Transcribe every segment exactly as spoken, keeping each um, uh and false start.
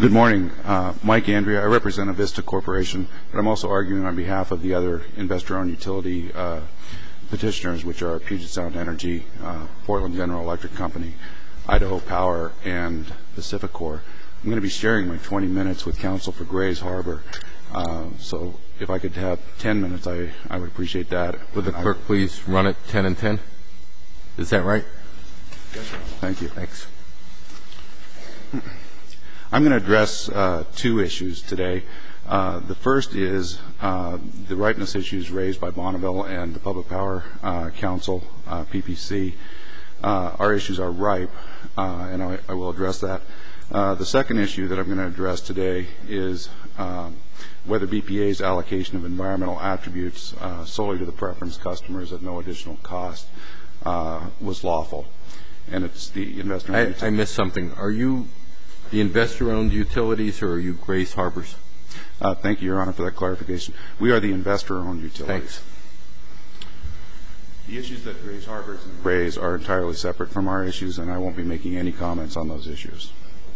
Good morning. Uh, Mike Andrea. I represent Avista Corporation, but I'm also arguing on behalf of the other investor-owned utility uh, petitioners, which are Puget Sound Energy, uh, Portland General Electric Company, Idaho Power, and Pacificor. I'm going to be sharing my twenty minutes with counsel for Grays Harbor. Uh, so if I could have ten minutes, I, I would appreciate that. Would the clerk please run it ten and ten? Is that right? Yes, sir. Thank you. Thanks. I'm going to address uh, two issues today. Uh, the first is uh, the ripeness issues raised by Bonneville and the Public Power uh, Council, uh, P P C. Uh, our issues are ripe, uh, and I, I will address that. Uh, the second issue that I'm going to address today is um, whether B P A's allocation of environmental attributes uh, solely to the preference customers at no additional cost uh, was lawful. And it's the investor. I, I missed something. Are you the investor-owned utilities, or are you Grays Harbors? Uh, thank you, Your Honor, for that clarification. We are the investor-owned utilities. Thanks. The issues that Grays Harbors raise are entirely separate from our issues, and I won't be making any comments on those issues.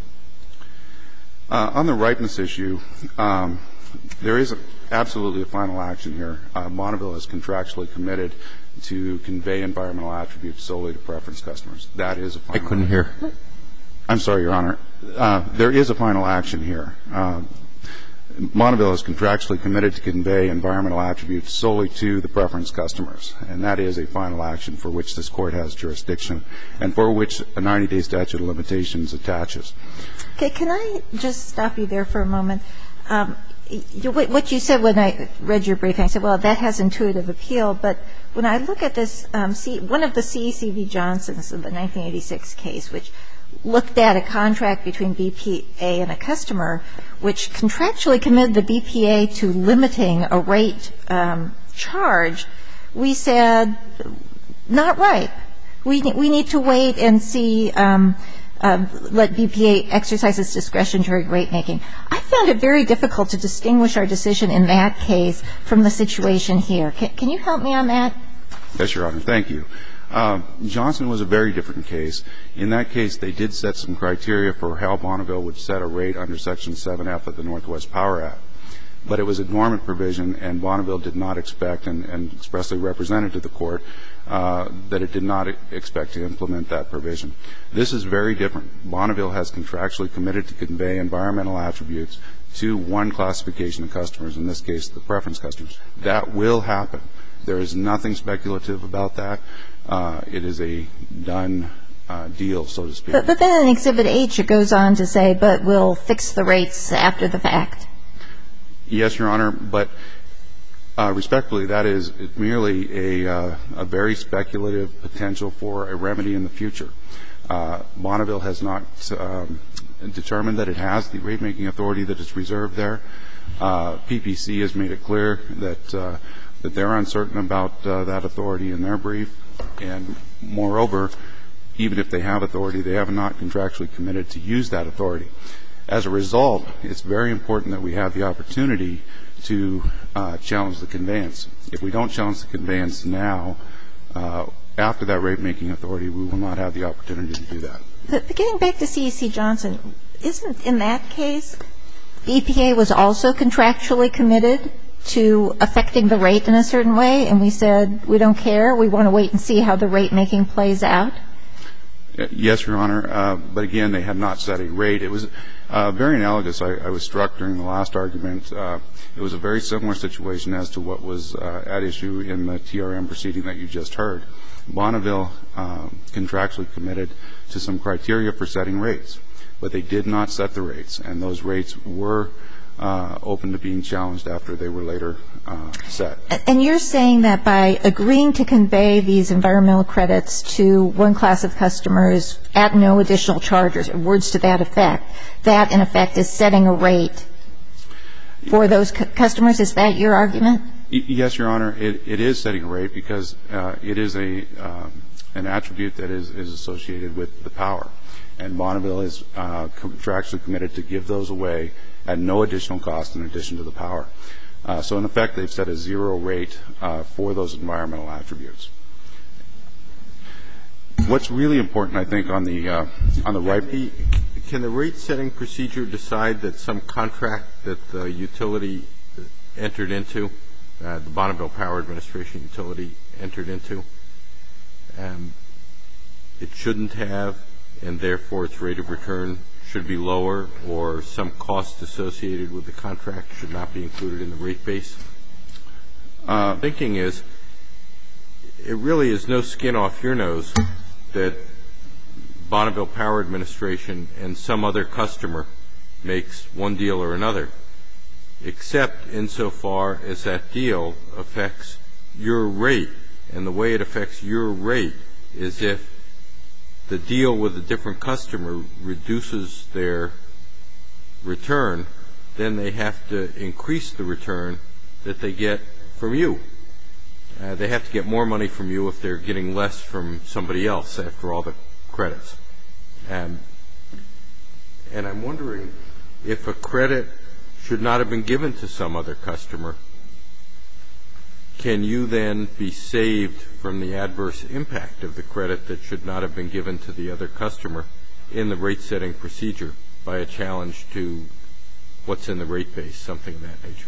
Uh, on the ripeness issue, um, there is a, absolutely a final action here. Uh, Bonneville is contractually committed to convey environmental attributes solely to preference customers. That is a final I couldn't hear. I'm sorry, Your Honor. Uh, there is a final action here. Uh, Bonneville is contractually committed to convey environmental attributes solely to the preference customers, and that is a final action for which this Court has jurisdiction and for which a ninety-day statute of limitations attaches. Okay, can I just stop you there for a moment? Um, you, what you said when I read your briefing, I said, well, that has intuitive appeal, but when I look at this, um, C, one of the C E C v. Johnson's of the nineteen eighty-six case, which looked at a contract between B P A and a customer, which contractually committed the B P A to limiting a rate um, charge, we said, not right. We, we need to wait and see, um, uh, let B P A exercise its discretion during rate making. I found it very difficult to distinguish our decision in that case from the situation here. Can, can you help me on that? Yes, Your Honor. Thank you. Uh, Johnson was a very different case. In that case, they did set some criteria for how Bonneville would set a rate under Section seven F of the Northwest Power Act. But it was a dormant provision, and Bonneville did not expect and, and expressly represented to the Court uh, that it did not expect to implement that provision. This is very different. Bonneville has contractually committed to convey environmental attributes to one classification of customers, in this case the preference customers. That will happen. There is nothing speculative about that. Uh, it is a done uh, deal, so to speak. But, but then in Exhibit H, it goes on to say, but we'll fix the rates after the fact. Yes, Your Honor, but uh, respectfully, that is merely a, uh, a very speculative potential for a remedy in the future. Uh, Bonneville has not um, determined that it has the rate-making authority that is reserved there. Uh, P P C has made it clear that uh, that they're uncertain about uh, that authority in their brief. And moreover, even if they have authority, they have not contractually committed to use that authority. As a result, it's very important that we have the opportunity to uh, challenge the conveyance. If we don't challenge the conveyance now, uh, after that rate-making authority, we will not have the opportunity to do that. But getting back to C E C Johnson, isn't in that case E P A was also contractually committed to affecting the rate in a certain way, and we said we don't care, we want to wait and see how the rate making plays out? Yes, Your Honor, uh, but again, they have not set a rate. It was uh, very analogous. I, I was struck during the last argument. Uh, it was a very similar situation as to what was uh, at issue in the T R M proceeding that you just heard. Bonneville um, contractually committed to some criteria for setting rates, but they did not set the rates, and those rates were Uh, open to being challenged after they were later uh, set. And you're saying that by agreeing to convey these environmental credits to one class of customers at no additional charge, or words to that effect, that in effect is setting a rate for those cu- customers? Is that your argument? Yes, Your Honor. It, it is setting a rate because uh, it is a um, an attribute that is, is associated with the power. And Bonneville is uh, contractually committed to give those away at no additional cost in addition to the power. Uh, so, in effect, they've set a zero rate uh, for those environmental attributes. What's really important, I think, on the uh, on the right. can the rate-setting procedure decide that some contract that the utility entered into, uh, the Bonneville Power Administration utility entered into, um, it shouldn't have, and therefore its rate of return should be lower, or some cost associated with the contract should not be included in the rate base? Uh, thinking is, it really is no skin off your nose that Bonneville Power Administration and some other customer makes one deal or another, except insofar as that deal affects your rate. And the way it affects your rate is if the deal with a different customer reduces their return, then they have to increase the return that they get from you. Uh, they have to get more money from you if they're getting less from somebody else after all the credits. Um, and I'm wondering if a credit should not have been given to some other customer, can you then be saved from the adverse impact of the credit that should not have been given to the other customer in the rate-setting procedure by a challenge to what's in the rate base, something of that nature?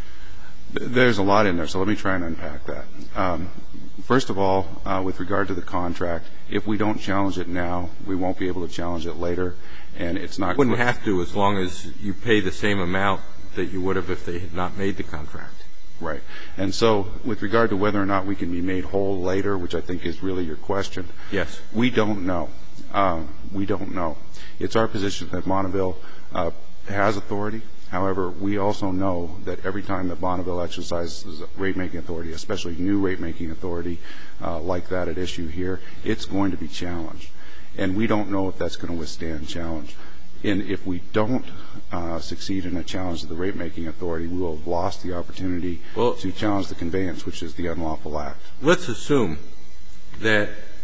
There's a lot in there, so let me try and unpack that. Um, first of all, uh, with regard to the contract, if we don't challenge it now, we won't be able to challenge it later, and it's not. Wouldn't have to, as long as you pay the same amount that you would have if they had not made the contract. Right. And so with regard to whether or not we can be made whole later, which I think is really your question, yes, we don't know. Um, we don't know. It's our position that Bonneville uh, has authority. However, we also know that every time that Bonneville exercises rate-making authority, especially new rate-making authority uh, like that at issue here, it's going to be challenged. And we don't know if that's going to withstand challenge. And if we don't uh, succeed in a challenge of the rate-making authority, we will have lost the opportunity well, to challenge the conveyance, which is the unlawful act. Let's assume that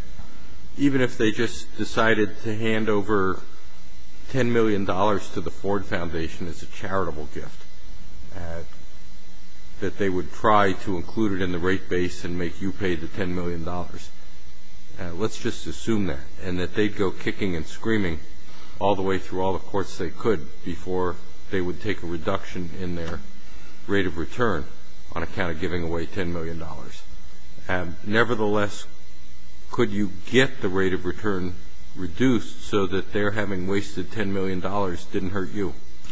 even if they just decided to hand over ten million dollars to the Ford Foundation as a charitable gift, uh, that they would try to include it in the rate base and make you pay the ten million dollars. Uh, let's just assume that, and that they'd go kicking and screaming all the way through all the courts they could before they would take a reduction in their rate of return on account of giving away ten million dollars. Um, nevertheless, could you get the rate of return reduced so that their having wasted ten million dollars didn't hurt you?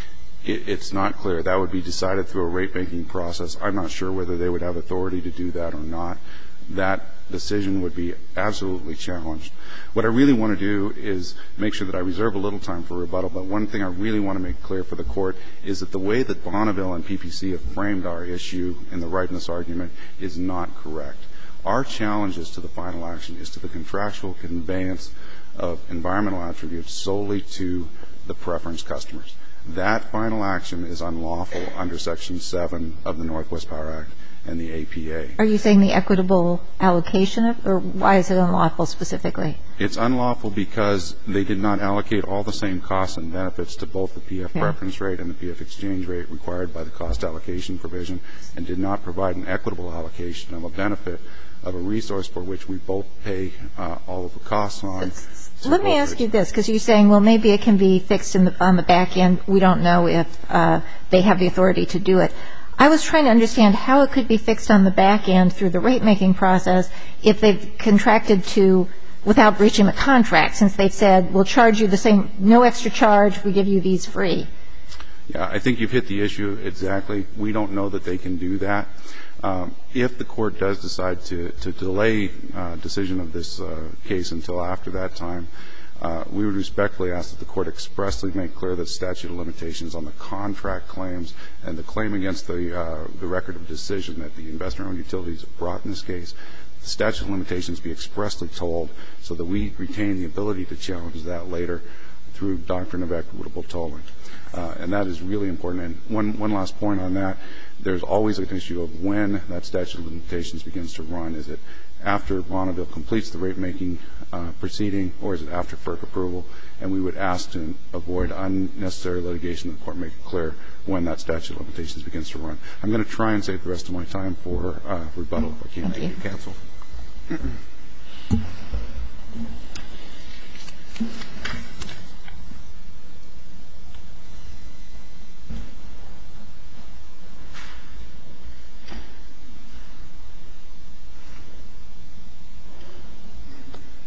It, it's not clear. That would be decided through a rate-making process. I'm not sure whether they would have authority to do that or not. That decision would be absolutely challenged. What I really want to do is make sure that I reserve a little time for rebuttal, but one thing I really want to make clear for the Court is that the way that Bonneville and P P C have framed our issue in the rightness argument is not correct. Our challenges to the final action is to the contractual conveyance of environmental attributes solely to the preference customers. That final action is unlawful under Section seven of the Northwest Power Act and the A P A. Are you saying the equitable allocation of, or why is it unlawful specifically? It's unlawful because they did not allocate all the same costs and benefits to both the P F okay. preference rate and the P F exchange rate required by the cost allocation provision, and did not provide an equitable allocation of a benefit of a resource for which we both pay uh, all of the costs on. Let me ask you this, because you're saying, well, maybe it can be fixed in the, on the back end. We don't know if uh, they have the authority to do it. I was trying to understand how it could be fixed on the back end through the rate-making process if they've contracted to, without breaching the contract, since they've said, we'll charge you the same, no extra charge, we give you these free. Yeah, I think you've hit the issue exactly. We don't know that they can do that. Um, if the Court does decide to, to delay uh, decision of this uh, case until after that time, uh, we would respectfully ask that the Court expressly make clear that statute of limitations on the contract claims and the claim against the, uh, the record of decision that the investor-owned utilities brought in this case, the statute of limitations be expressly told so that we retain the ability to challenge that later through doctrine of equitable tolling. Uh, and that is really important. And one, one last point on that, there's always an issue of when that statute of limitations begins to run. Is it after Bonneville completes the rate-making uh, proceeding, or is it after FERC approval? And we would ask to avoid unnecessary litigation that the Court make it clear when that statute of limitations begins to run. I'm going to try and save the rest of my time for uh, rebuttal if I can. Thank you, counsel.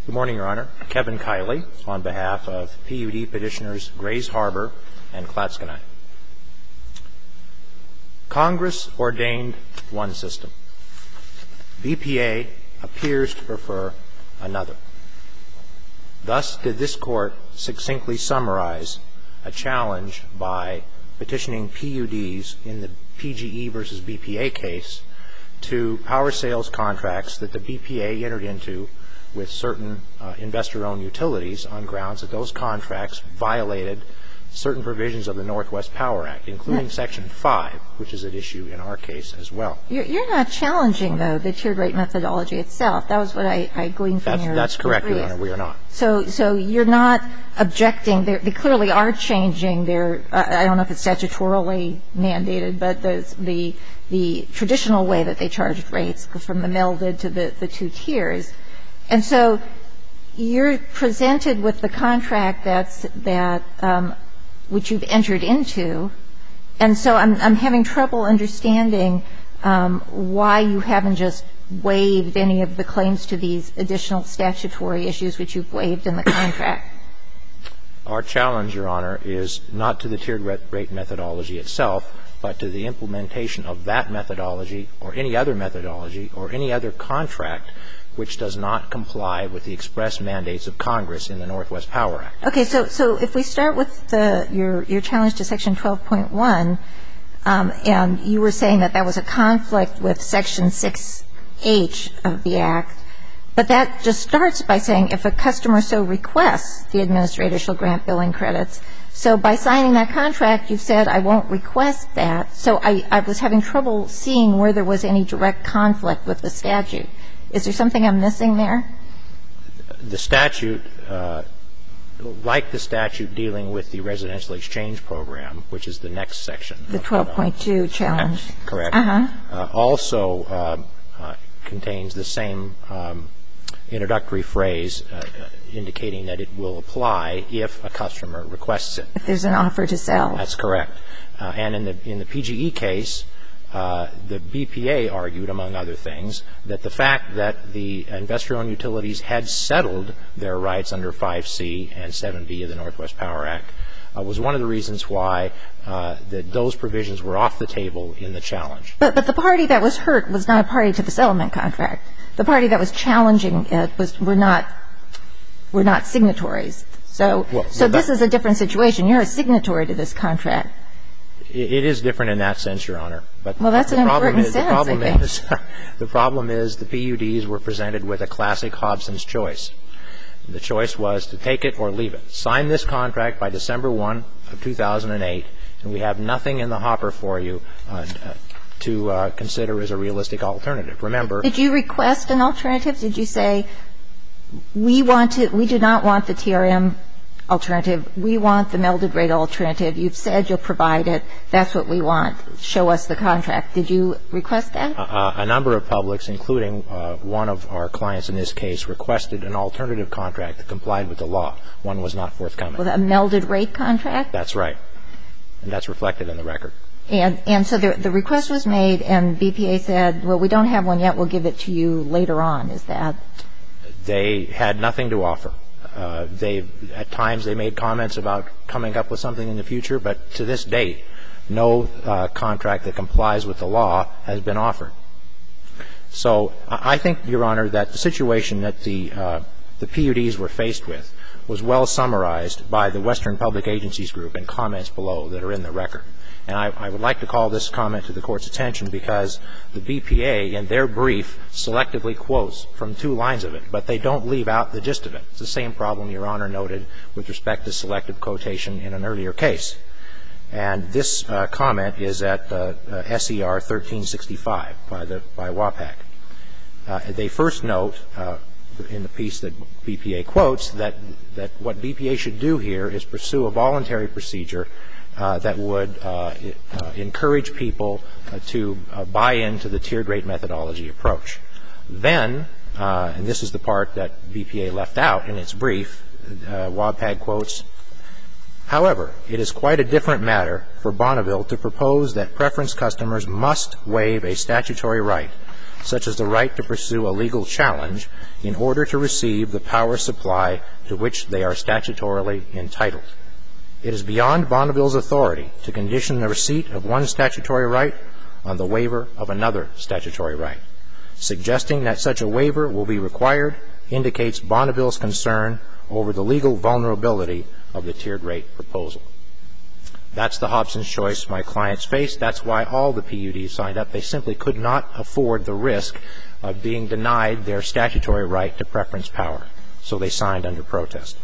Good morning, Your Honor. Kevin Kiley on behalf of P U D petitioners Grays Harbor and Clatskanie. Congress ordained one system. B P A appears to prefer another. Thus did this Court succinctly summarize a challenge by petitioning P U Ds in the P G E versus B P A case to power sales contracts that the B P A entered into with certain uh, investor-owned utilities on grounds that those contracts violated certain provisions of the Northwest Power Act, including Section five, which is at issue in our case as well. You're, you're not challenging, though, the tiered rate methodology itself. That was what I, I gleaned from that's, your That's correct, brief. Your Honor. We are not. So, so you're not objecting. They're, they clearly are changing their, uh, I don't know if it's statutorily mandated, but the, the, the traditional way that they charged rates from the melded to the, the two tiers. And so you're presented with the contract that's, that, um, which you've entered into. And so I'm, I'm having trouble understanding um, why you haven't just waived any of the claims to these additional statutory issues which you've waived in the contract. Our challenge, Your Honor, is not to the tiered rate methodology itself, but to the implementation of that methodology or any other methodology or any other contract which does not comply with the express mandates of Congress in the Northwest Power Act. Okay. So, so if we start with the, your, your challenge to Section twelve point one, um, and you were saying that that was a conflict with Section six H of the Act, but that just starts by saying if a customer so requests, the administrator shall grant billing credits. So by signing that contract, you've said I won't request that. So I, I was having trouble seeing where there was any direct conflict with the statute. Is there something I'm missing there? The statute, uh, like the statute dealing with the residential exchange program, which is the next section. The twelve point two challenge. Correct. Uh-huh. Uh, also uh, uh, contains the same um, introductory phrase uh, indicating that it will apply if a customer requests it. If there's an offer to sell. That's correct. Uh, and in the in the P G E case, Uh, the B P A argued, among other things, that the fact that the investor-owned utilities had settled their rights under five C and seven B of the Northwest Power Act uh, was one of the reasons why uh, that those provisions were off the table in the challenge. But, but the party that was hurt was not a party to the settlement contract. The party that was challenging it was were not were not signatories. So, well, so well, this is a different situation. You're a signatory to this contract. It is different in that sense, Your Honor. But well, that's the an problem important is, sense, the problem I think. is, the problem is the P U Ds were presented with a classic Hobson's choice. The choice was to take it or leave it. Sign this contract by December first of two thousand eight, and we have nothing in the hopper for you uh, to uh, consider as a realistic alternative. Remember. Did you request an alternative? Did you say, we want to, we do not want the T R M alternative. We want the melded rate alternative. You've said you'll provide it. That's what we want. Show us the contract. Did you request that? Uh, a number of publics, including uh, one of our clients in this case, requested an alternative contract that complied with the law. One was not forthcoming. Well, a melded rate contract? That's right. And that's reflected in the record. And, and so the, the request was made, and B P A said, well, we don't have one yet. We'll give it to you later on. Is that? They had nothing to offer. Uh, they at times they made comments about coming up with something in the future, but to this date, no uh, contract that complies with the law has been offered. So I think, Your Honor, that the situation that the uh, the P U Ds were faced with was well summarized by the Western Public Agencies Group in comments below that are in the record. And I, I would like to call this comment to the Court's attention because the B P A, in their brief, selectively quotes from two lines of it, but they don't leave out the gist of it. It's the same problem Your Honor noted with respect to selective quotation in an earlier case. And this uh, comment is at uh, uh, S E R thirteen sixty-five by, the, by WAPAC. Uh, they first note uh, in the piece that B P A quotes that, that what B P A should do here is pursue a voluntary procedure Uh, that would uh, uh, encourage people uh, to uh, buy into the tiered rate methodology approach. Then, uh, and this is the part that B P A left out in its brief, uh, WAPAG quotes, however, it is quite a different matter for Bonneville to propose that preference customers must waive a statutory right such as the right to pursue a legal challenge in order to receive the power supply to which they are statutorily entitled. It is beyond Bonneville's authority to condition the receipt of one statutory right on the waiver of another statutory right. Suggesting that such a waiver will be required indicates Bonneville's concern over the legal vulnerability of the tiered rate proposal. That's the Hobson's choice my clients faced. That's why all the P U Ds signed up. They simply could not afford the risk of being denied their statutory right to preference power, so they signed under protest.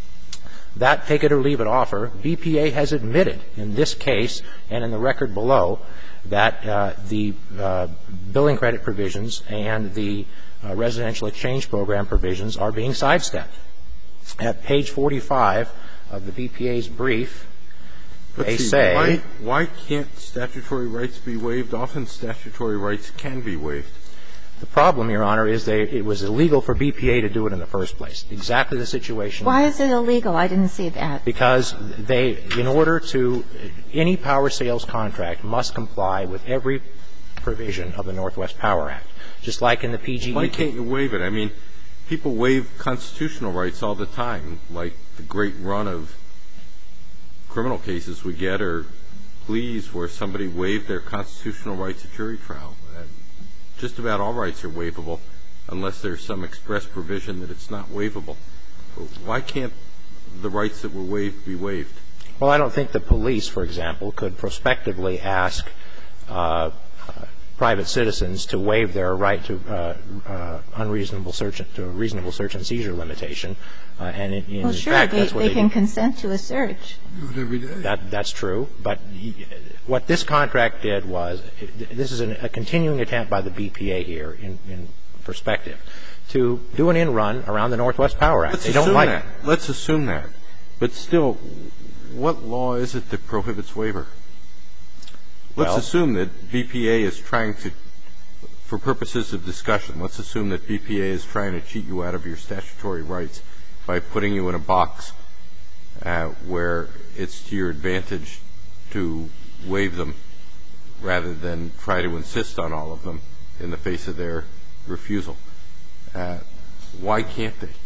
That take it or leave it offer, B P A has admitted in this case and in the record below that uh, the uh, billing credit provisions and the uh, residential exchange program provisions are being sidestepped. At page forty-five of the B P A's brief, they see, say... Why, why can't statutory rights be waived? Often statutory rights can be waived. The problem, Your Honor, is they, it was illegal for B P A to do it in the first place. Exactly the situation. Why is it illegal? I didn't see that. Because they, in order to, any power sales contract must comply with every provision of the Northwest Power Act, just like in the P G E. Why can't you waive it? I mean, people waive constitutional rights all the time, like the great run of criminal cases we get or pleas where somebody waived their constitutional rights at jury trial. Just about all rights are waivable unless there's some express provision that it's not waivable. Why can't the rights that were waived be waived? Well, I don't think the police, for example, could prospectively ask uh, uh, private citizens to waive their right to uh, uh, unreasonable search to a reasonable search and seizure limitation. Uh, and in, in well, sure, fact, they, that's what they, they can do. consent to a search. Do it every day. That, that's true. But what this contract did was, this is an, a continuing attempt by the B P A here in, in perspective, to do an in-run around the Northwest Power Act. Let's they don't assume like that. it. Let's assume that. But still, what law is it that prohibits waiver? Let's Well, assume that B P A is trying to, for purposes of discussion, let's assume that B P A is trying to cheat you out of your statutory rights by putting you in a box uh, where it's to your advantage to waive them rather than try to insist on all of them in the face of their refusal. Uh, why can't they?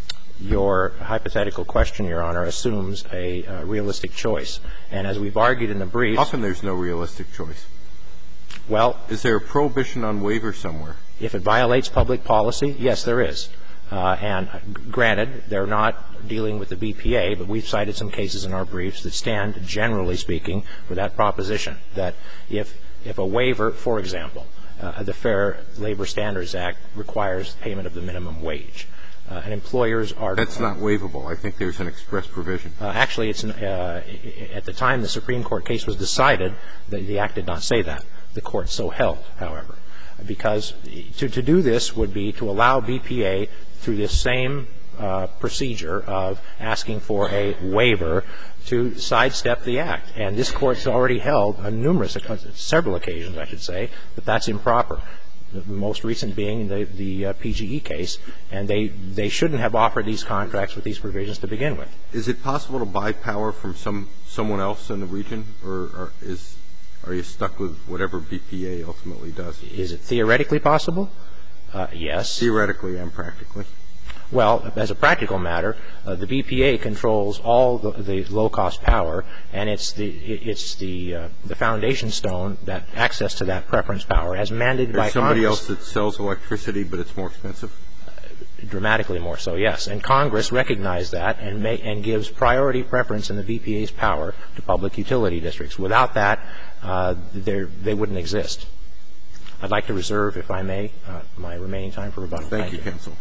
Your hypothetical question, Your Honor, assumes a uh, realistic choice. And as we've argued in the briefs... Often there's no realistic choice. Well... Is there a prohibition on waiver somewhere? If it violates public policy, yes, there is. Uh, and granted, they're not dealing with the B P A, but we've cited some cases in our briefs that stand, generally speaking, for that proposition, that if, if a waiver, for example, uh, the Fair Labor Standards Act requires payment of the minimum wage. Uh, and employers are... That's not waivable. I think there's an express provision. Uh, actually, it's uh, at the time the Supreme Court case was decided, the, the Act did not say that. The Court so held, however, because to, to do this would be to allow B P A through this same uh, procedure of asking for a waiver to sidestep the Act. And this Court's already held on numerous, several occasions, I should say, that that's improper. The most recent being the, the uh, P G E case, and they, they shouldn't have offered these contracts with these provisions to begin with. Is it possible to buy power from some someone else in the region, or, or is are you stuck with whatever B P A ultimately does? Is it theoretically possible? Uh, yes. Theoretically and practically. Well, as a practical matter, uh, the B P A controls all the, the low-cost power, and it's the it's the uh, the foundation stone that access to that preference power, as mandated There's by somebody Congress. else that sells electricity, but it's more expensive. Uh, dramatically more so, yes. And Congress recognized that and may, and gives priority preference in the B P A's power to public utility districts. Without that, uh, they wouldn't exist. I'd like to reserve, if I may, uh, my remaining time for rebuttal. Thank, Thank you, you, counsel.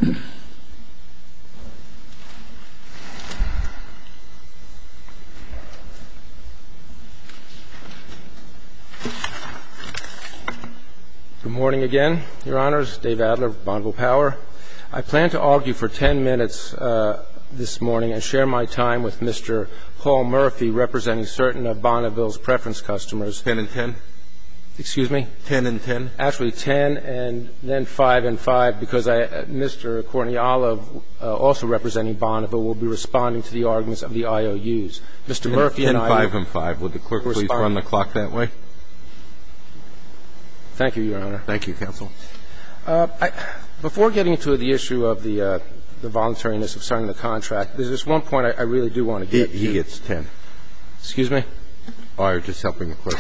Good morning again, Your Honors. Dave Adler of Bonneville Power. I plan to argue for ten minutes uh, this morning and share my time with Mister Paul Murphy, representing certain of Bonneville's preference customers. Ten and ten? Excuse me? Ten and ten? Actually, ten and then five and five, because I, uh, Mister Kornialov, uh, also representing Bonneville, will be responding to the arguments of the I O Us. Mister Ten, Murphy ten, and I five, and five. Would the clerk please respond. run the clock that way? Thank you, Your Honor. Thank you, counsel. Uh, I, before getting to the issue of the, uh, the voluntariness of signing the contract, there's just one point I, I really do want to get he, to. He gets ten. Excuse me? Oh, you're just helping the clerk.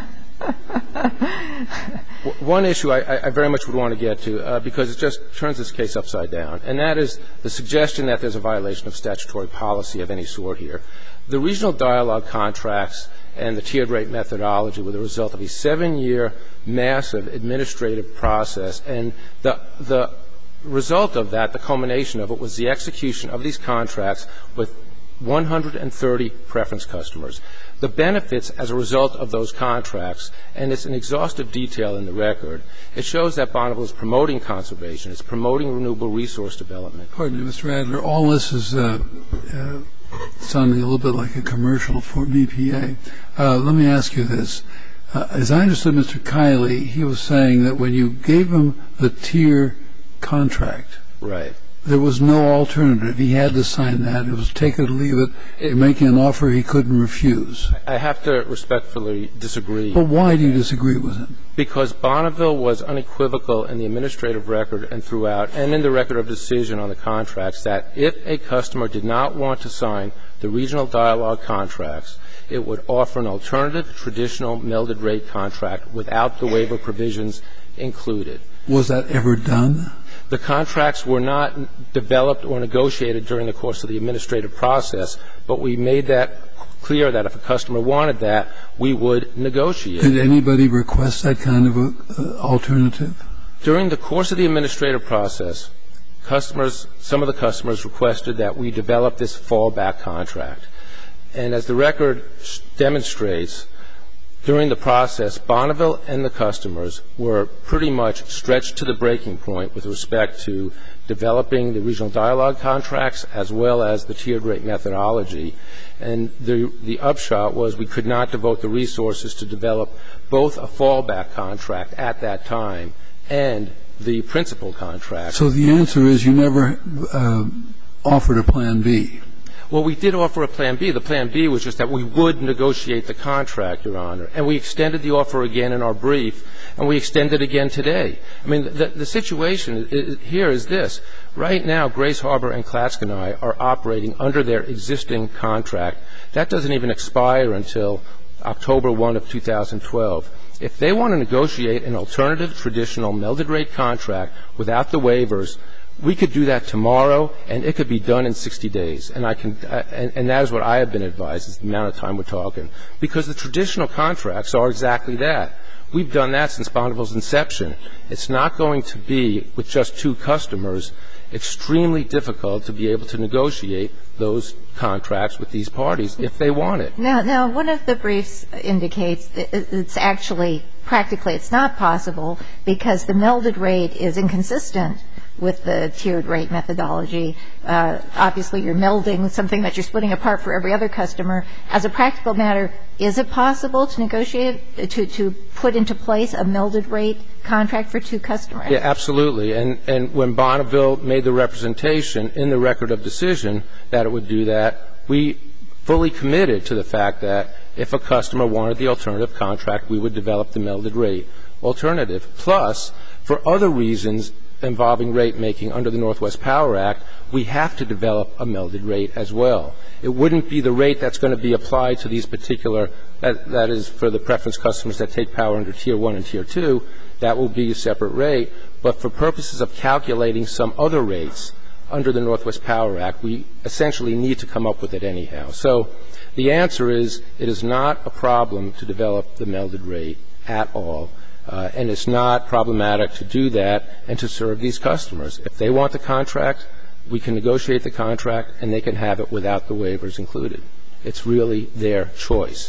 One issue I, I very much would want to get to, uh, because it just turns this case upside down, and that is the suggestion that there's a violation of statutory policy of any sort here. The regional dialogue contracts and the tiered rate methodology were the result of a seven-year massive administrative process, and the, the result of that, the culmination of it, was the execution of these contracts with one hundred thirty preference customers. The benefits as a result of those contracts, and it's an exhaustive detail in the record, it shows that Bonneville is promoting conservation, it's promoting renewable resource development. Pardon me, Mister Adler, all this is uh, uh, sounding a little bit like a commercial for B P A. Uh, let me ask you this. Uh, as I understood Mister Kiley, he was saying that when you gave him the tier contract, right, there was no alternative. He had to sign that. It was take it or leave it. You're making an offer he couldn't refuse. I have to respectfully disagree. But why do you disagree with him? Because Bonneville was unequivocal in the administrative record and throughout, and in the record of decision on the contracts, that if a customer did not want to sign the regional dialogue contracts, it would offer an alternative traditional melded rate contract without the waiver provisions included. Was that ever done? The contracts were not developed or negotiated during the course of the administrative process, but we made that clear that if a customer wanted that, we would negotiate. Did anybody request that kind of a, uh, alternative? During the course of the administrative process, customers, some of the customers requested that we develop this fallback contract. And as the record demonstrates, during the process, Bonneville and the customers were pretty much stretched to the breaking point with respect to developing the regional dialogue contracts as well as the tiered rate methodology. And the, the upshot was we could not devote the resources to develop both a fallback contract at that time and the principal contract. So the answer is you never uh, offered a plan B. Well, we did offer a plan B. The plan B was just that we would negotiate the contract, Your Honor. And we extended the offer again in our brief, and we extended again today. I mean, the, the situation is, here is this. Right now, Grace Harbor and Clatskanie are operating under their existing contract. That doesn't even expire until October first of two thousand twelve. If they want to negotiate an alternative traditional melded rate contract without the waivers, we could do that tomorrow, and it could be done in sixty days. And I can, uh, and, and that is what I have been advised, is the amount of time we're talking. Because the traditional contracts are exactly that. We've done that since Bonneville's inception. It's not going to be, with just two customers, extremely difficult to be able to negotiate those contracts with these parties if they want it. Now, now one of the briefs indicates that it's actually, practically it's not possible because the melded rate is inconsistent with the tiered rate methodology. Uh, obviously, you're melding something that you're splitting apart for every other customer. As a practical matter, is it possible to negotiate, to, to put into place a melded rate contract for two customers? Yeah, absolutely. And, and when Bonneville made the representation in the record of decision that it would do that, we fully committed to the fact that if a customer wanted the alternative contract, we would develop the melded rate alternative. Plus, for other reasons involving rate making under the Northwest Power Act, we have to develop a melded rate as well. It wouldn't be the rate that's going to be applied to these particular, that, that is for the preference customers that take power under Tier one and Tier two, that will be a separate rate. But for purposes of calculating some other rates under the Northwest Power Act, we essentially need to come up with it anyhow. So the answer is it is not a problem to develop the melded rate at all. Uh, and it's not problematic to do that and to serve these customers. If they want the contract, we can negotiate the contract, and they can have it without the waivers included. It's really their choice.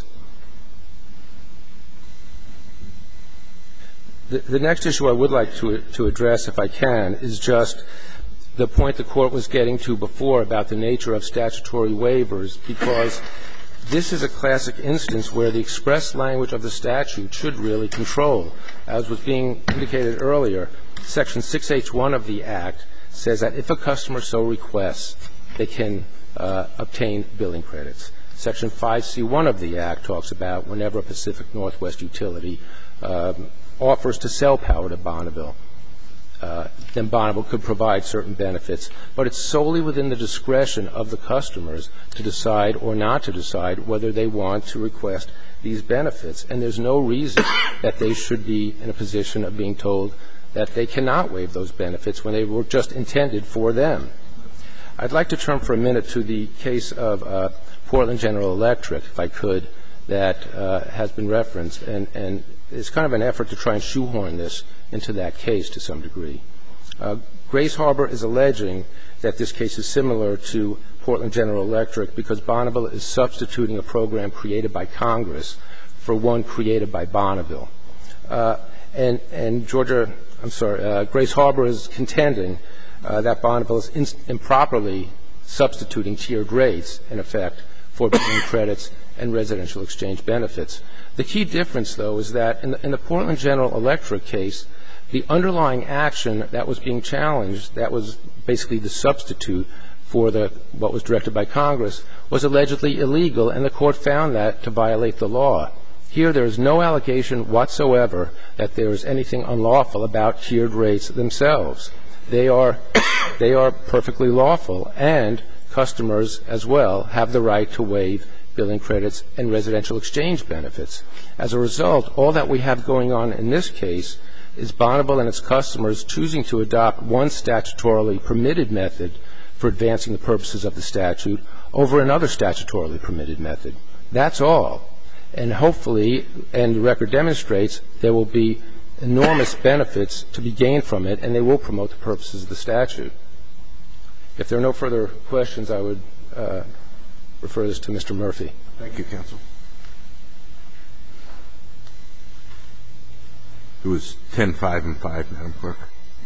The, the next issue I would like to, to address, if I can, is just the point the Court was getting to before about the nature of statutory waivers, because this is a classic instance where the express language of the statute should really control. As was being indicated earlier, Section six H one of the Act says that if a customer so requests, they can uh, obtain billing credits. Section five C one of the Act talks about whenever a Pacific Northwest utility um, offers to sell power to Bonneville, uh, then Bonneville could provide certain benefits. But it's solely within the discretion of the customers to decide or not to decide whether they want to request these benefits. And there's no reason that they should be in a position of being told that they cannot waive those benefits when they were just intended for them. I'd like to turn for a minute to the case of uh, Portland General Electric, if I could, that uh, has been referenced, and, and it's kind of an effort to try and shoehorn this into that case to some degree. Uh, Grace Harbor is alleging that this case is similar to Portland General Electric because Bonneville is substituting a program created by Congress for one created by Bonneville. Uh, and, and Georgia, I'm sorry, uh, Grace Harbor is contending uh, that Bonneville is in, improperly substituting tiered rates, in effect, for billing credits and residential exchange benefits. The key difference, though, is that in the, in the Portland General Electric case, the underlying action that was being challenged, that was basically the substitute for the, what was directed by Congress, was allegedly illegal, and the court found that to violate the law. Here, there is no allegation whatsoever that there is anything unlawful about tiered rates themselves. They are, they are perfectly lawful, and customers as well have the right to waive billing credits and residential exchange benefits. As a result, all that we have going on in this case is Bonneville and its customers choosing to adopt one statutorily permitted method for advancing the purposes of the statute over another statutorily permitted method. That's all. And hopefully, and the record demonstrates, there will be enormous benefits to be gained from it, and they will promote the purposes of the statute. If there are no further questions, I would uh, refer this to Mister Murphy. Thank you, counsel. It was ten five and five, Madam Clerk.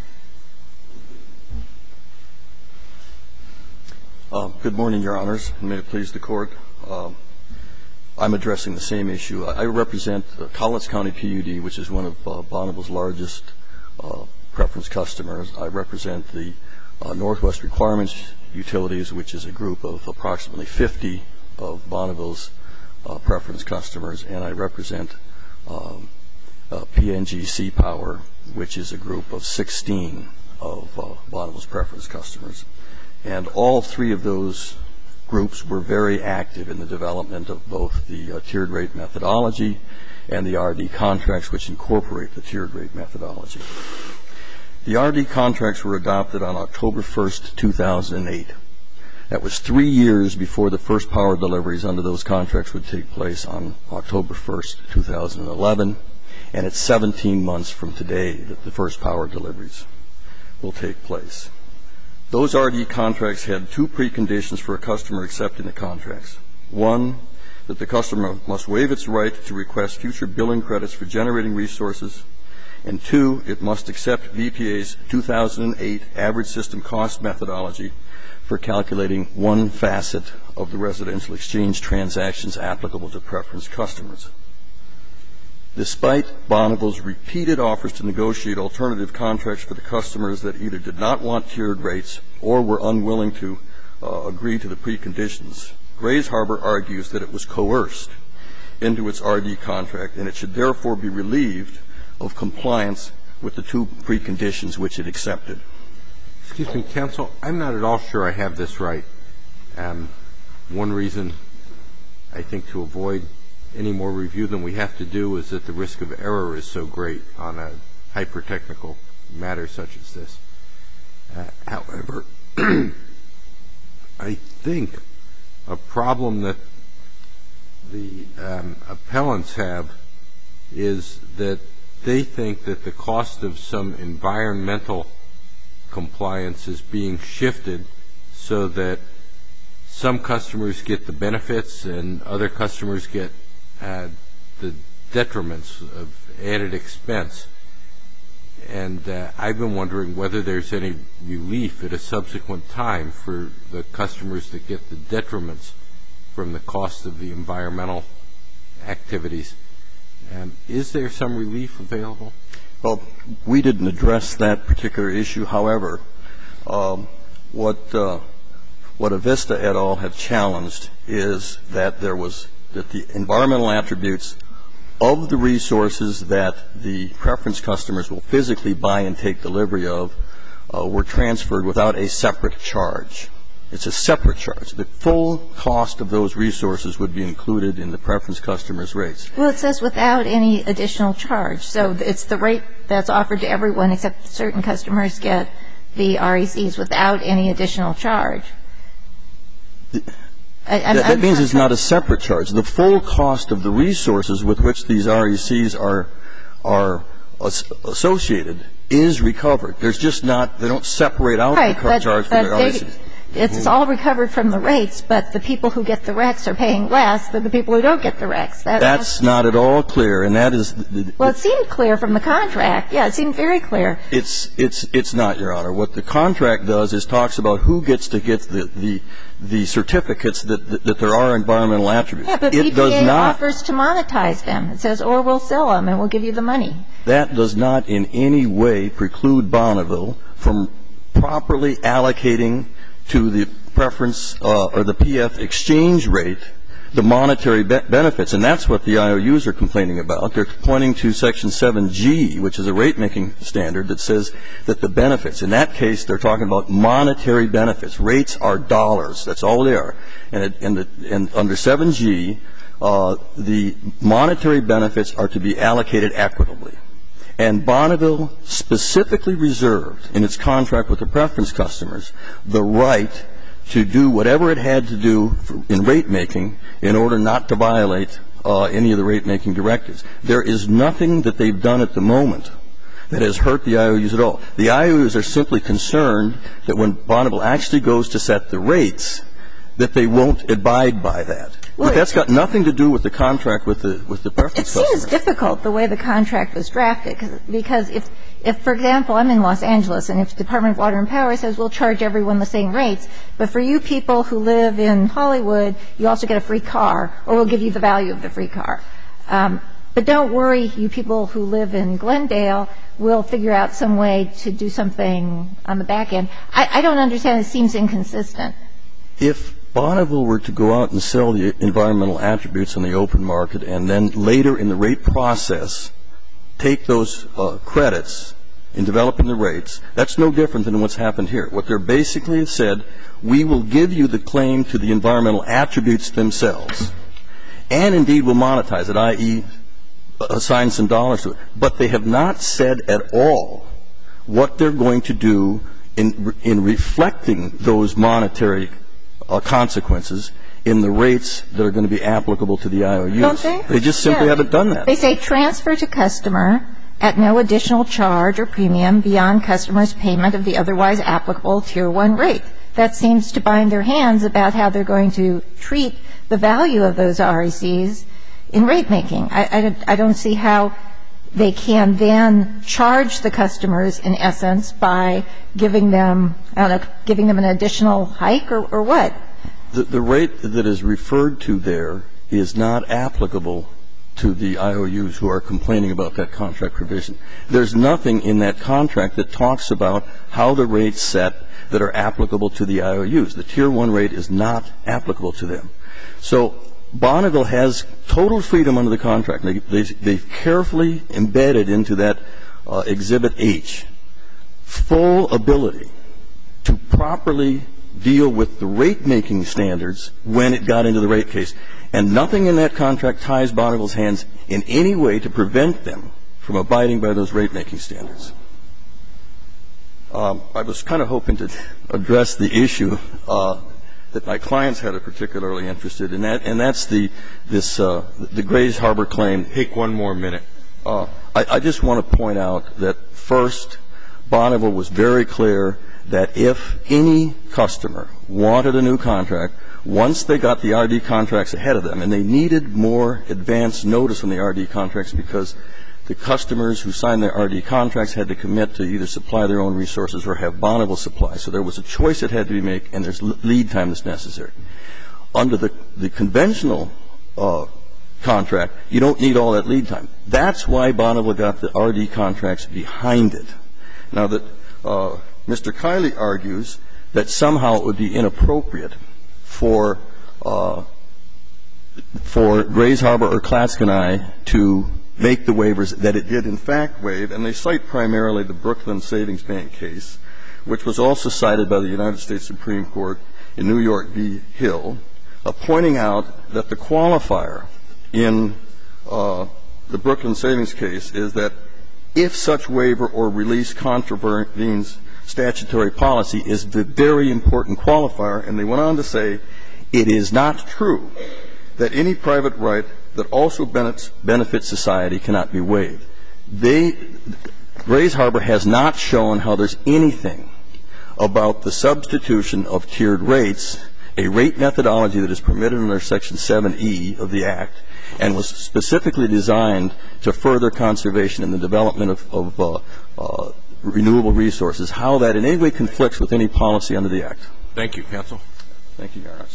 Uh, good morning, Your Honors. May it please the Court. Uh, I'm addressing the same issue. I represent uh, Collins County P U D, which is one of uh, Bonneville's largest uh, preference customers. I represent the uh, Northwest Requirements Utilities, which is a group of approximately fifty of Bonneville's uh, preference customers, and I represent um, uh, P N G C Power, which is a group of sixteen of uh, Bonneville's preference customers. And all three of those groups were very active in the development of both the uh, tiered rate methodology and the R D contracts, which incorporate the tiered rate methodology. The R D contracts were adopted on October first, two thousand eight. That was three years before the first power deliveries under those contracts would take place on October first, two thousand eleven, and it's seventeen months from today that the first power deliveries will take place. Those R D contracts had two preconditions for a customer accepting the contracts. One, that the customer must waive its right to request future billing credits for generating resources, and two, it must accept B P A's two thousand eight average system cost methodology for calculating one facet of the residential exchange transactions applicable to preference customers. Despite Bonneville's repeated offers to negotiate alternative contracts for the customers that either did not want tiered rates or were unwilling to uh, agree to the preconditions, Grace Harbor argues that it was coerced into its R D contract, and it should therefore be relieved of compliance with the two preconditions which it accepted. Excuse me, counsel. I'm not at all sure I have this right. Um, one reason I think to avoid any more review than we have to do is that the risk of error is so great on a hyper-technical matter such as this. Uh, however, I think a problem that the um, appellants have is that they think that the cost of some environmental compliance is being shifted so that some customers get the benefits and other customers get uh, the detriments of added expense. And uh, I've been wondering whether there's any relief at a subsequent time for the customers that get the detriments from the cost of the environmental activities. Um, is there some relief available? Well, we didn't address that particular issue. However, um, what uh, what Avista et al. Have challenged is that there was that the environmental attributes of the resources that the preference customers will physically buy and take delivery of uh, were transferred without a separate charge. It's a separate charge. The full cost of those resources would be included in the preference customers' rates. Well, it says without any additional charge. So it's the rate that's offered to everyone except certain customers get the R E Cs without any additional charge. The, I, that, that means it's not a separate charge. The full cost of the resources with which these R E Cs are are associated is recovered. There's just not, they don't separate out right, the but, charge for but the R E Cs. It's all recovered from the rates, but the people who get the R E Cs are paying less than the people who don't get the R E Cs. That, that's not at all clear, and that is. The, the, well, it seemed clear from the contract. Yeah, it seemed very clear. It's it's it's not, Your Honor. What the contract does is talks about who gets to get the the, the certificates that, that that there are environmental attributes. Yeah, but it B P A does not, offers to monetize them. It says, or we'll sell them and we'll give you the money. That does not in any way preclude Bonneville from properly allocating to the preference uh, or the P F exchange rate the monetary be- benefits. And that's what the I O Us are complaining about. They're pointing to Section seven G, which is a rate-making standard that says that the benefits, in that case, they're talking about monetary benefits. Rates are dollars. That's all they are. And, it, and, the, and under seven G, uh, the monetary benefits are to be allocated equitably. And Bonneville specifically reserved in its contract with the preference customers the right to do whatever it had to do for, in rate making in order not to violate uh, any of the rate making directives. There is nothing that they've done at the moment that has hurt the I O Us at all. The I O Us are simply concerned that when Bonneville actually goes to set the rates, that they won't abide by that. Well, but that's got nothing to do with the contract with the with the preference customers. It customers. seems difficult the way the contract was drafted because if, if, for example, I'm in Los Angeles and if Department of Water and Power says we'll charge everyone the same rates, but for you people who live in Hollywood, you also get a free car or we'll give you the value of the free car. Um, but don't worry, you people who live in Glendale, we'll figure out some way to do something on the back end. I, I don't understand. It seems inconsistent. If Bonneville were to go out and sell the environmental attributes on the open market and then later in the rate process take those uh, credits in developing the rates, that's no different than what's happened here. What they're basically said, we will give you the claim to the environmental attributes themselves and indeed will monetize it, that is assign some dollars to it. But they have not said at all what they're going to do in, in reflecting those monetary Uh, consequences in the rates that are going to be applicable to the I O Us. Don't they? They just simply yeah. haven't done that. They say transfer to customer at no additional charge or premium beyond customer's payment of the otherwise applicable Tier one rate. That seems to bind their hands about how they're going to treat the value of those R E Cs in rate making. I, I, I don't see how they can then charge the customers, in essence, by giving them, I don't know, giving them an additional hike or, or what? The, the rate that is referred to there is not applicable to the I O Us who are complaining about that contract provision. There's nothing in that contract that talks about how the rates set that are applicable to the I O Us. The Tier one rate is not applicable to them. So Bonneville has total freedom under the contract. They, they, they've carefully embedded into that uh, Exhibit H full ability to properly deal with the rate-making standards when it got into the rate case. And nothing in that contract ties Bonneville's hands in any way to prevent them from abiding by those rate-making standards. Um, I was kind of hoping to address the issue uh, that my clients had a particularly interested in, that, and that's the this uh, the Grays Harbor claim. Take one more minute. Uh, I, I just want to point out that first, Bonneville was very clear that if any customer wanted a new contract, once they got the R D contracts ahead of them, and they needed more advance notice on the R D contracts because the customers who signed their R D contracts had to commit to either supply their own resources or have Bonneville supply. So there was a choice that had to be made, and there's lead time that's necessary. Under the, the conventional uh, contract, you don't need all that lead time. That's why Bonneville got the R D contracts behind it. Now, that uh, Mister Kiley argues that somehow it would be inappropriate for uh, for Grays Harbor or Clatskanie to make the waivers that it did in fact waive, and they cite primarily the Brooklyn Savings Bank case, which was also cited by the United States Supreme Court in New York v. Hill, uh, pointing out that the qualifier in uh, the Brooklyn Savings case is that if such waiver or release contravenes statutory policy is the very important qualifier, and they went on to say it is not true that any private right that also benefits society cannot be waived. They, Grays Harbor has not shown how there's anything about the substitution of tiered rates, a rate methodology that is permitted under Section seven E of the Act and was specifically designed to further conservation and the development of, of uh, uh, renewable resources, how that in any way conflicts with any policy under the Act. Thank you, counsel. Thank you, Your Honor.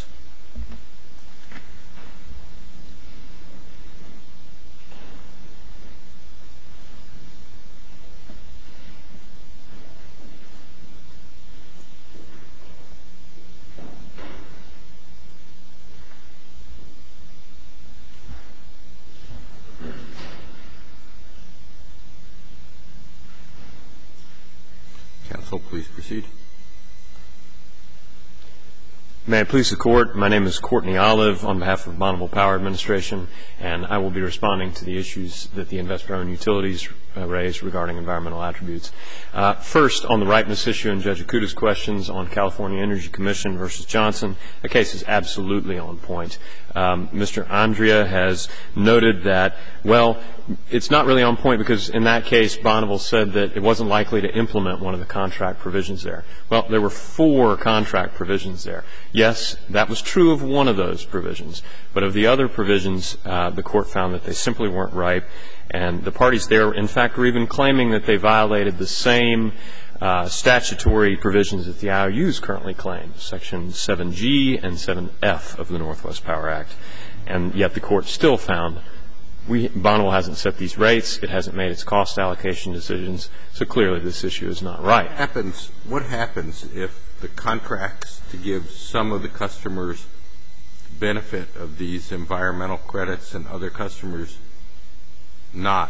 Counsel, please proceed. May it please the Court, my name is Courtney Olive on behalf of Bonneville Power Administration, and I will be responding to the issues that the investor-owned utilities uh, raised regarding environmental attributes. Uh, first, on the ripeness issue and Judge Akuta's questions on California Energy Commission versus Johnson, the case is absolutely on point. Um, Mister Andrea has noted that, well, it's not really on point because in that case, Bonneville said that it wasn't likely to implement one of the contract provisions there. Well, there were four contract provisions there. Yes, that was true of one of those provisions, but of the other provisions, uh, the Court found that they simply weren't ripe, and the parties there, in fact, were even claiming that they violated the same uh, statutory provisions that the I O Us currently claim, Section seven G and seven F of the Northwest Power Act, and yet the Court still found we, Bonneville hasn't set these rates, it hasn't made its cost allocation decisions, so clearly this issue is not right. What happens, what happens if the contracts to give some of the customers benefit of these environmental credits and other customers not,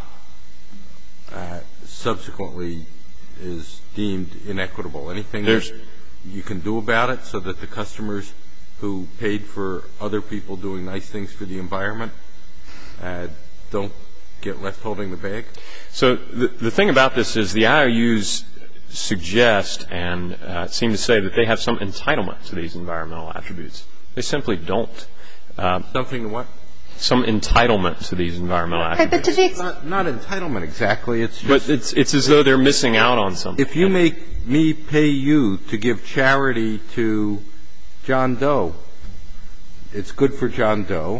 uh, subsequently is deemed inequitable? Anything There's, that you can do about it so that the customers who paid for other people doing nice things for the environment uh, don't get left holding the bag? So the, the thing about this is the I O Us suggest and uh, seem to say that they have some entitlement to these environmental attributes. They simply don't. Uh, Something what? Some entitlement to these environmental attributes. But to the ex- not, not entitlement exactly. It's just, but it's it's as though they're missing out on something. if you make me pay you to give charity to John Doe, it's good for John Doe,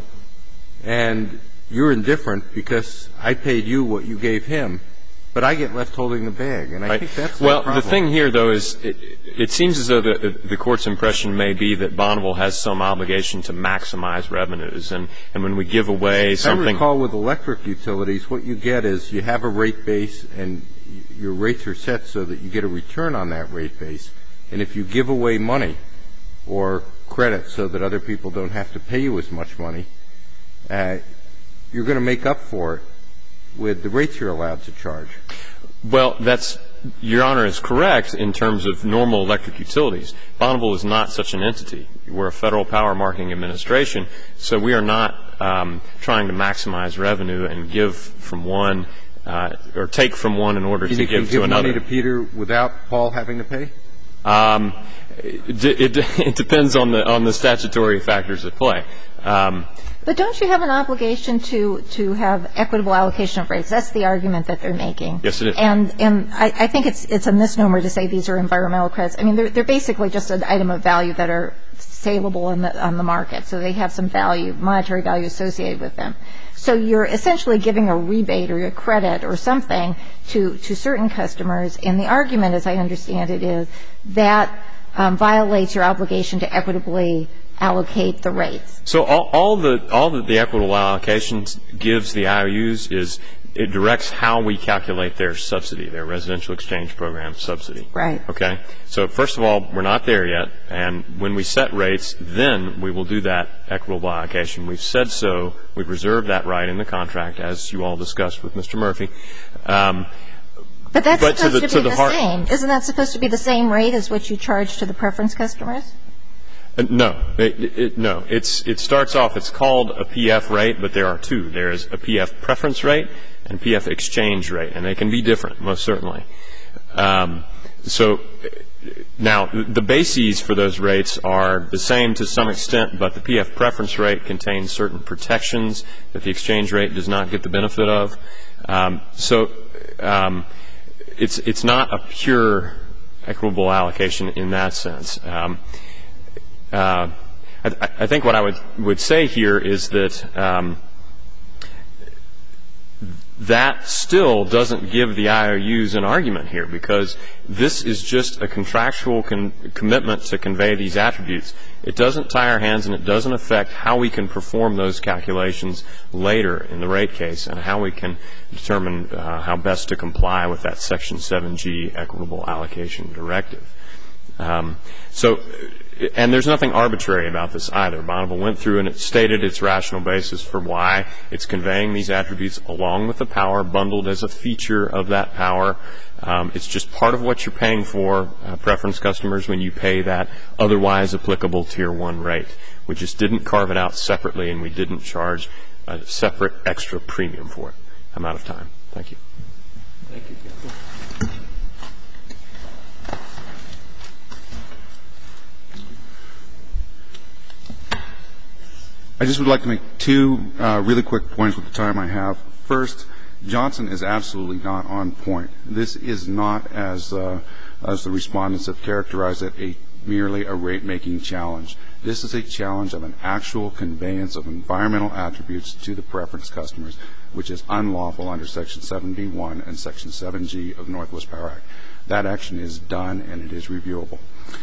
and you're indifferent because I paid you what you gave him, but I get left holding the bag, and I right. think that's well. the problem. The thing here, though, is it, it seems as though the, the Court's impression may be that Bonneville has some obligation to maximize revenues, and, and when we give away something. I recall with electric utilities, what you get is you have a rate base, and your rates are set so that you get a return on that rate base, and if you give away money or credit so that other people don't have to pay you as much money, uh, you're going to make up for it with the rates you're allowed to charge. Well, that's Your Honor is correct in terms of normal electric utilities. Bonneville is not such an entity. We're a federal power marketing administration, so we are not um, trying to maximize revenue and give from one uh, or take from one in order you to give, give to another. money to Peter without Paul having to pay? Um, it, it, it depends on the on the statutory factors at play. Um, But don't you have an obligation to, to have equitable allocation of rates? That's the argument that they're making. Yes, it is. And, and I, I think it's, it's a misnomer to say these are environmental credits. I mean, they're, they're basically just an item of value that are saleable on the, on the market. So they have some value, monetary value associated with them. So you're essentially giving a rebate or a credit or something to, to certain customers. And the argument, as I understand it, is that um, violates your obligation to equitably allocate the rates. So all, all the all that the equitable allocations gives the I O Us is it directs how we calculate their subsidy, their residential exchange program subsidy. Right. Okay? So first of all, we're not there yet, and when we set rates, then we will do that equitable allocation. We've said so. We've reserved that right in the contract, as you all discussed with Mister Murphy. Um, but that's but supposed to the, to to be the, the same. Isn't that supposed to be the same rate as what you charge to the preference customers? Uh, no. It, it, no. It's, it starts off, it's called a P F rate, but there are two. There is a P F preference rate and P F exchange rate, and they can be different, most certainly. Um, so now, the bases for those rates are the same to some extent, but the P F preference rate contains certain protections that the exchange rate does not get the benefit of. Um, so um, it's, it's not a pure equitable allocation in that sense. Um, Uh, I, I think what I would, would say here is that um, that still doesn't give the I O Us an argument here, because this is just a contractual con- commitment to convey these attributes. It doesn't tie our hands, and it doesn't affect how we can perform those calculations later in the rate case and how we can determine uh, how best to comply with that Section seven G equitable allocation directive. Um, so, and there's nothing arbitrary about this either. Bonneville went through and it stated its rational basis for why it's conveying these attributes along with the power, bundled as a feature of that power. Um, it's just part of what you're paying for, uh, preference customers, when you pay that otherwise applicable Tier one rate. We just didn't carve it out separately, and we didn't charge a separate extra premium for it. I'm out of time. Thank you. Thank you, counsel. I just would like to make two uh, really quick points with the time I have. First, Johnson is absolutely not on point. This is not, as uh, as the respondents have characterized it, a merely a rate-making challenge. This is a challenge of an actual conveyance of environmental attributes to the preference customers, which is unlawful under Section seven B one and Section seven G of the Northwest Power Act. That action is done, and it is reviewable.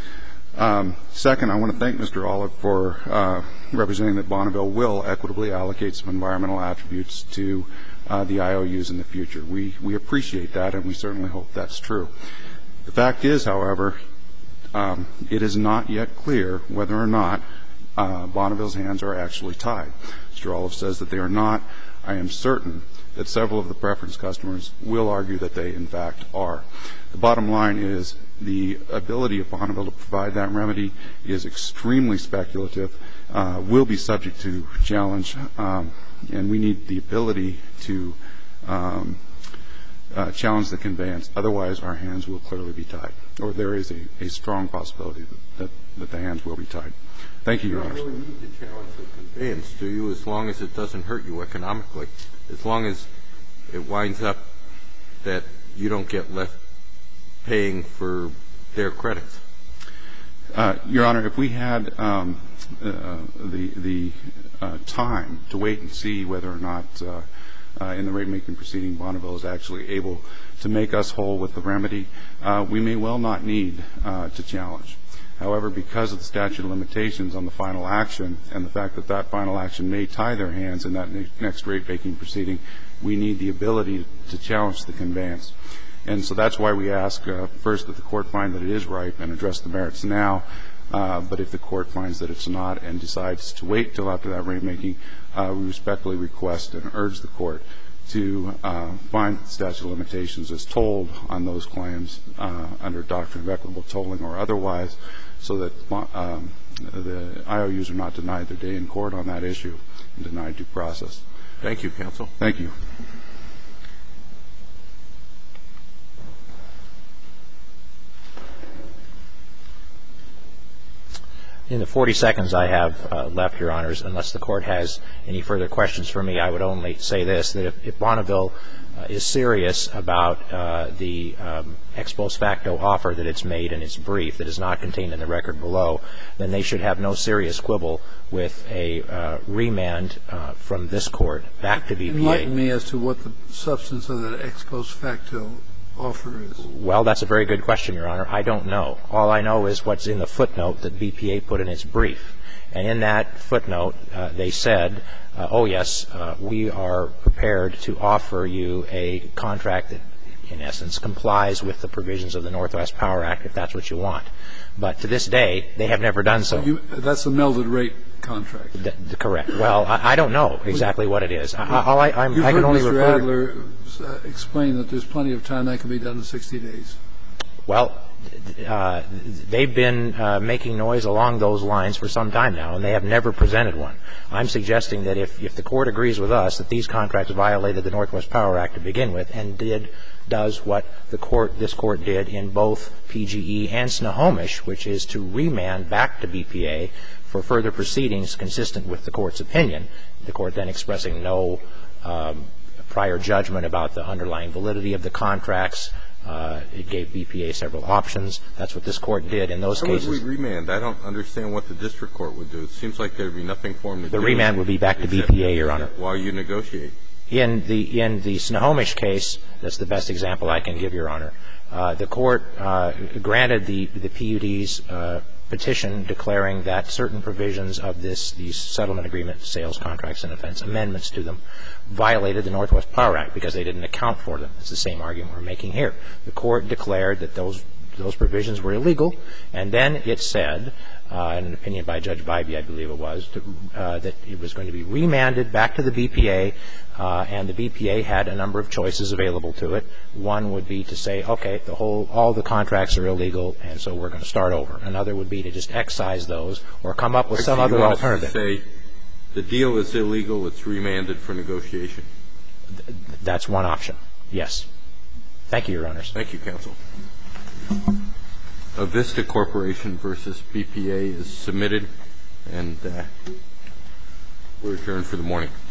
Um, second, I want to thank Mister Olive for uh, representing that Bonneville will equitably allocate some environmental attributes to uh, the I O Us in the future. We we appreciate that, and we certainly hope that's true. The fact is, however, um, it is not yet clear whether or not uh, Bonneville's hands are actually tied. Mister Olive says that they are not. I am certain that several of the preference customers will argue that they, in fact, are. The bottom line is the ability of Bonneville to provide that remedy is extremely speculative, uh, will be subject to challenge, um, and we need the ability to um, uh, challenge the conveyance. Otherwise, our hands will clearly be tied, or there is a, a strong possibility that, that the hands will be tied. Thank you, Your Honor. You don't really need to challenge the conveyance, do you, as long as it doesn't hurt you economically, as long as it winds up that you don't get left paying for their credits? Uh, Your Honor, if we had um, uh, the, the uh, time to wait and see whether or not uh, uh, in the rate-making proceeding Bonneville is actually able to make us whole with the remedy, uh, we may well not need uh, to challenge. However, because of the statute of limitations on the final action and the fact that that final action may tie their hands in that ne- next rate-making proceeding, we need the ability to challenge the conveyance. And so that's why we ask, uh, first, that the Court find that it is ripe and address the merits now. Uh, but if the Court finds that it's not and decides to wait until after that rate-making, uh, we respectfully request and urge the Court to uh, find the statute of limitations as told on those claims uh, under doctrine of equitable tolling or otherwise, so that um, the I O Us are not denied their day in court on that issue and denied due process. Thank you, counsel. Thank you. In the forty seconds I have uh, left, Your Honors, unless the Court has any further questions for me, I would only say this, that if, if Bonneville uh, is serious about uh, the um, ex post facto offer that it's made in its brief that is not contained in the record below, then they should have no serious quibble with a uh, remand uh, from this Court back to B P A. Enlighten me as to what the substance of that ex post facto offer is. Well, that's a very good question, Your Honor. I don't know. All I know is what's in the footnote that B P A put in its brief. And in that footnote, uh, they said, uh, oh, yes, uh, we are prepared to offer you a contract that, in essence, complies with the provisions of the Northwest Power Act, if that's what you want. But to this day, they have never done so. You, that's a melded rate contract. Th- correct. Well, I, I don't know exactly what it is. I, all I, I'm, You've I can heard only Mister refer. Adler uh, explain that there's plenty of time that can be done in sixty days. Well, uh, they've been uh, making noise along those lines for some time now, and they have never presented one. I'm suggesting that if, if the Court agrees with us that these contracts violated the Northwest Power Act to begin with and did does what the court, this Court did in both P G E and Snohomish, which is to remand back to B P A for further proceedings consistent with the Court's opinion, the Court then expressing no um, prior judgment about the underlying validity of the contracts. Uh, it gave B P A several options. That's what this Court did in those How cases. would we remand? I don't understand what the district court would do. It seems like there would be nothing for them to the do. The remand would be back to B P A, Your Honor. While you negotiate. In the in the Snohomish case, that's the best example I can give, Your Honor. Uh, the Court uh, granted the the P U D's uh, petition declaring that certain provisions of this these settlement agreement, sales contracts, and offense amendments to them violated the Northwest Power Act because they didn't account for them. It's the same argument we're making here. The Court declared that those those provisions were illegal, and then it said, uh, in an opinion by Judge Bybee, I believe it was, to, uh, that it was going to be remanded back to the B P A, uh, and the B P A had a number of choices available to it. One would be to say, okay, the whole, all the contracts are illegal, and so we're going to start over. Another would be to just excise those or come up with some Actually, other you want alternative. us to say the deal is illegal, it's remanded for negotiation. That's one option, yes. Thank you, Your Honors. Thank you, counsel. Avista Corporation versus B P A is submitted, and uh, we're adjourned for the morning.